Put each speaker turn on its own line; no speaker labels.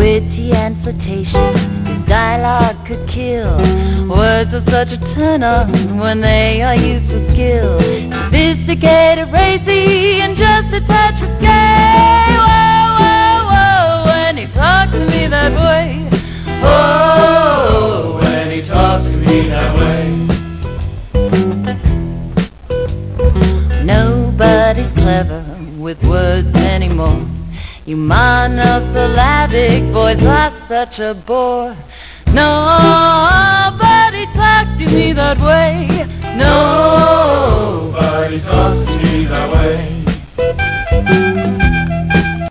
witty and flirtation, his dialogue could kill. Words are such a turn-on when they are used with skill. Sophisticated, racy, and just a touch risque. Whoa, whoa, whoa, when he talked to me that way. Oh, when he talked to me that way. Nobody's clever with words anymore. You monosyllabic boys are such a bore. Nobody talks to me that way. Nobody talks to me that way.